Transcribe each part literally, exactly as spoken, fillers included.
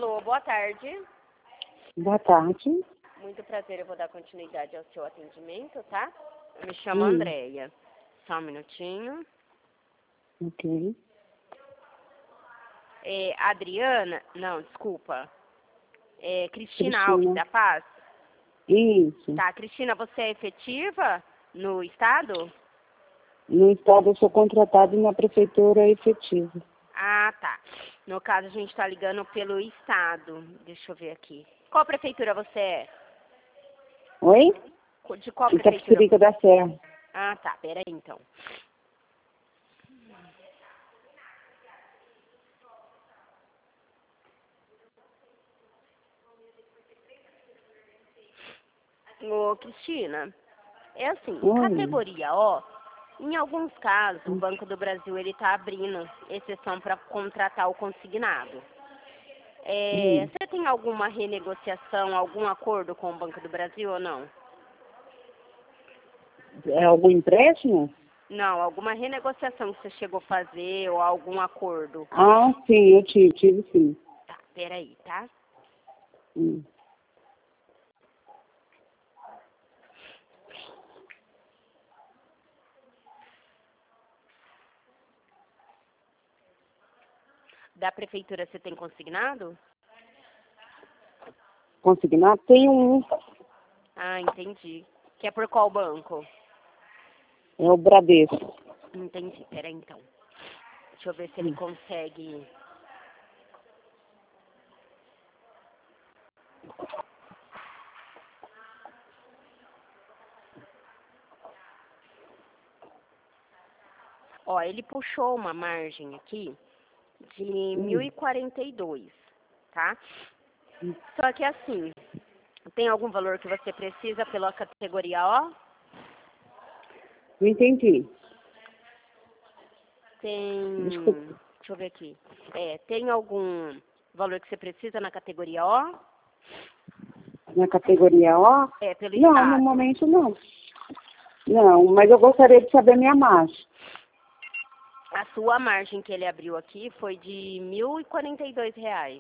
Alô, boa tarde. Boa tarde. Muito prazer, eu vou dar continuidade ao seu atendimento, tá? Eu me chamo Hum. Andréia. Só um minutinho. Ok. É, Adriana, não, desculpa. É, Cristina, Cristina. Alves da Paz? Isso. Tá, Cristina, você é efetiva no estado? No estado eu sou contratada na prefeitura efetiva. Ah, tá. No caso, a gente está ligando pelo estado. Deixa eu ver aqui. Qual prefeitura você é? Oi? De qual prefeitura? Itapecerica da Serra. Ah, tá. Peraí, então. Ô, Cristina, é assim, Oi. categoria O, em alguns casos, o Banco do Brasil ele está abrindo exceção para contratar o consignado. É, Hum. Você tem alguma renegociação, algum acordo com o Banco do Brasil ou não? É algum empréstimo? Não, alguma renegociação que você chegou a fazer ou algum acordo? Ah, sim, eu tive, tive sim. Tá, peraí, tá? Hum. Da prefeitura você tem consignado? Consignado? Tem um. Ah, entendi. Que é por qual banco? É o Bradesco. Entendi, peraí então. Deixa eu ver se ele Hum. consegue... Ó, ele puxou uma margem aqui de mil e quarenta e dois, tá? Hum. Só que assim, tem algum valor que você precisa pela categoria O? Não entendi. Tem... Desculpa. Deixa eu ver aqui. É, tem algum valor que você precisa na categoria O? Na categoria O? É, pelo Não, estado. no momento não. Não, mas eu gostaria de saber minha margem. A sua margem que ele abriu aqui foi de mil e quarenta e dois reais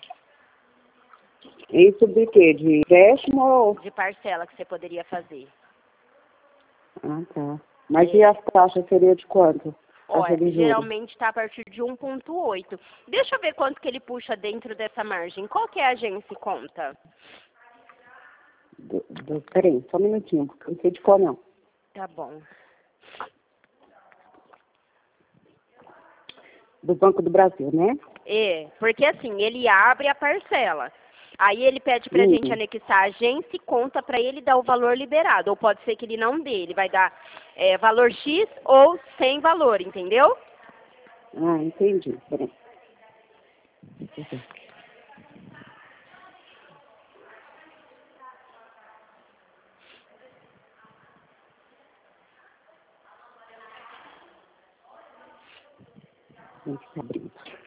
Isso de quê? De empréstimo ou... de parcela que você poderia fazer. Ah, tá. Mas É. e as taxas seria de quanto? Taxa Olha, de juros? geralmente está a partir de um ponto oito. Deixa eu ver quanto que ele puxa dentro dessa margem. Qual que é a agência e conta? Do, do, peraí, só um minutinho, porque eu não sei de qual não. Tá bom. Do Banco do Brasil, né? É, porque assim, ele abre a parcela. Aí ele pede pra Hum. gente anexar a agência e conta pra ele dar o valor liberado. Ou pode ser que ele não dê. Ele vai dar é, valor X ou sem valor, entendeu? Ah, entendi. Peraí. Tem que abrir.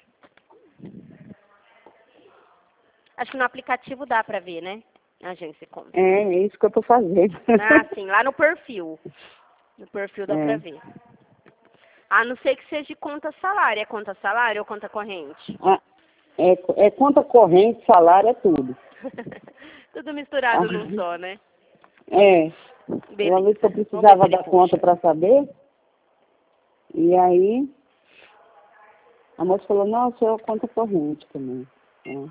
Acho que no aplicativo dá pra ver, né? A agência e conta. É, é isso que eu tô fazendo. Ah, sim, lá no perfil. No perfil dá É. pra ver. A não ser que seja de conta salário. É conta salário ou conta corrente? Ah, é, é conta corrente, salário, é tudo. Tudo misturado Ah, num só, né? é. Uma vez que eu Beleza. Vamos ver se precisava ele da conta puxa. para saber, e aí a moça falou, não, a sua conta corrente também. É. Deixa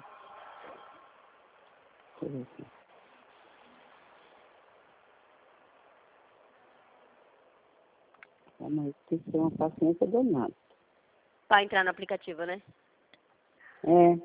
eu ver aqui. Ah, mas tem que ter uma paciência danada. Pra entrar no aplicativo, né? É.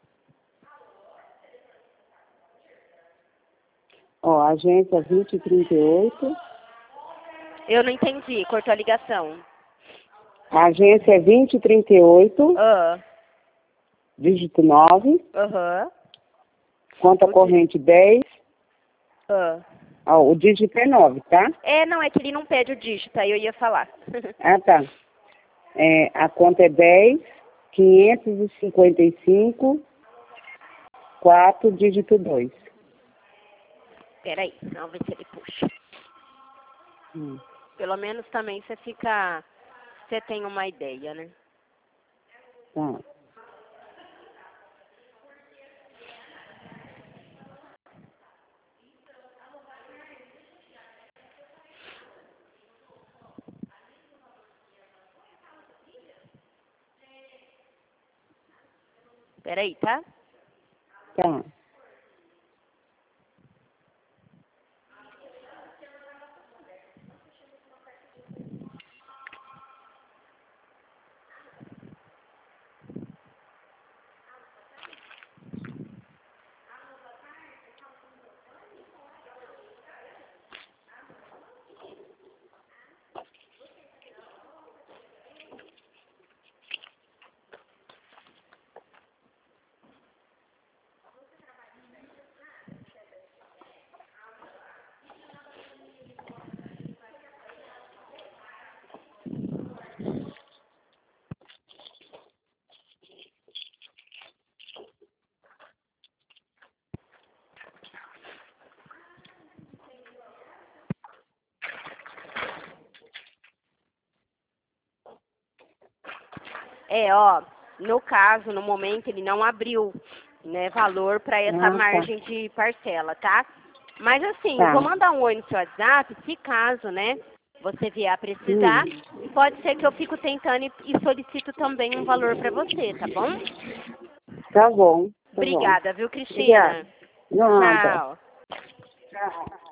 Ó, agência vinte e trinta e oito. Eu não entendi. Cortou a ligação. A agência é vinte e trinta e oito, Ah. dígito nove, Aham. conta O di- corrente dez. Ah. Ó, o dígito é nove, tá? É, não, é que ele não pede o dígito, aí eu ia falar. Ah, tá. É, a conta é dez, quinhentos e cinquenta e cinco, quatro, dígito dois. Peraí, vamos ver se ele puxa. Hum. Pelo menos também você fica... Você tem uma ideia, né? Tá. Peraí, tá? Tá. É, ó, no caso, no momento, ele não abriu, né, valor para essa Ah, margem de parcela, tá? Mas assim, eu tá. vou mandar um oi no seu WhatsApp, se caso, né, você vier a precisar, Hum. e pode ser que eu fico tentando e, e solicito também um valor para você, tá bom? Tá bom, tá bom. Obrigada, viu, Obrigada. Cristina? Nada. Tchau. Tchau.